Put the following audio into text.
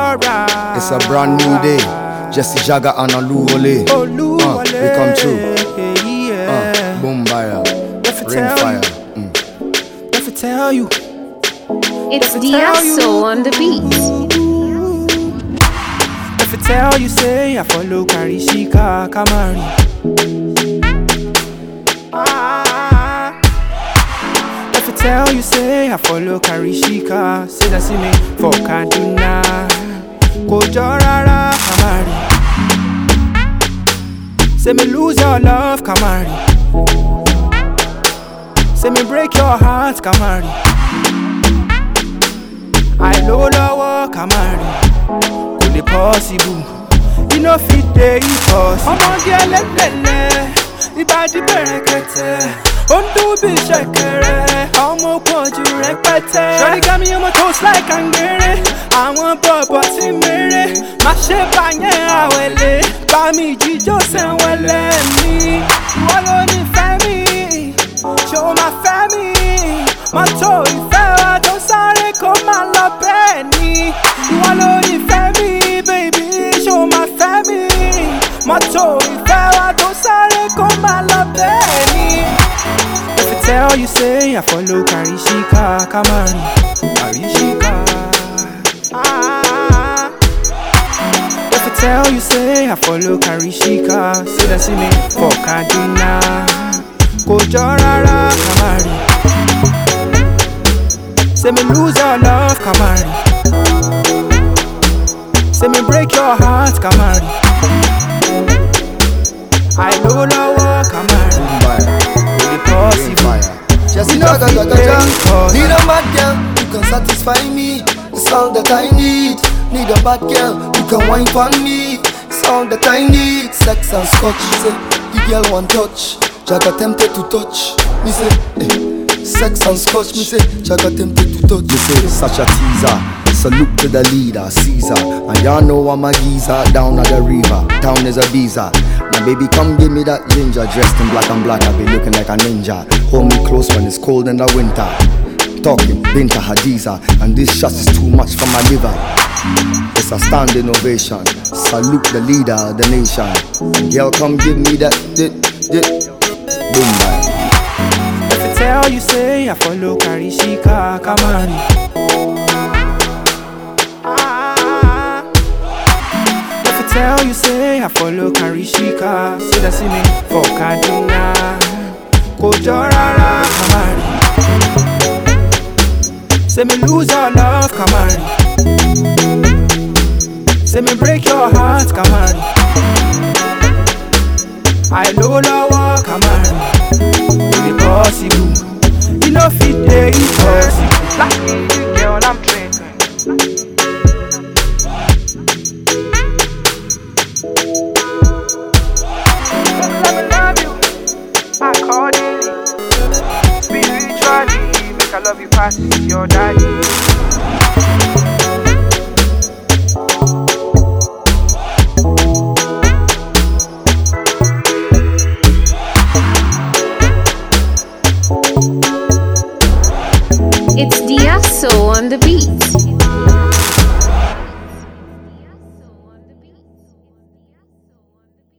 alright. It's a brand new day. Jesse Jagger and Oluwole. We come true. Boom fire. Ring fire. If I tell you. It's Diaso on the beat. If I tell you, say I follow Karishika Kamari. If I tell you, say I follow Karishika, say that see me for Kaduna, Kojorara Kamari. Say me lose your love, Kamari. Say me break your heart, Kamari. I know love, Kamari. Could it possible? You know fit day impossible. I'm on the lele, ibadi berekete. On do be shakere, I'm on you repete. Shawty got me on my toes like angere. I want Bobo Timere. My shape anye awele. Bami jijo senwele mi. Waloni femi, show my family. My toe ifewa don't sorry come my love penny. Waloni femi, baby, show my family. My toe ifewa don't sorry come my love penny. If I tell you, say I follow Karishika Kamari. Karishika. If I tell you, say I follow Karishika, say that see me for Kaduna, Kojorara Kamari. Say me lose your love, Kamari. Say me break your heart, Kamari. I know love, Kamari. Just need a mad girl who can satisfy me. It's all that I need. Need a bad girl who can wine for me. It's all that I need. Sex and scotch. Say the girl want touch. Jaga tempted to touch. Me say sex and scotch. Me say Jaga tempted to touch. Me say such a teaser. Salute to the leader, Caesar. And y'all know I'm a geezer. Down at the river, town is a visa. Now baby come give me that ginger. Dressed in black and black, I be looking like a ninja. Hold me close when it's cold in the winter. Talking Binta Hadiza. And this shot is too much for my liver. It's a standing ovation. Salute the leader of the nation. Girl come give me that boom bang. If I tell you, say I follow Karishika Kamari. Tell you, say I follow Karishika, say that see me for Kaduna, Kojorara Kamari. Say me lose your love, Kamari. Say me break your heart, Kamari. I know love, Kamari. Is it possible? You know fit day impossible. Like me, girl, I'm drinking. I love you past your daddy. It's Diaso on the beat.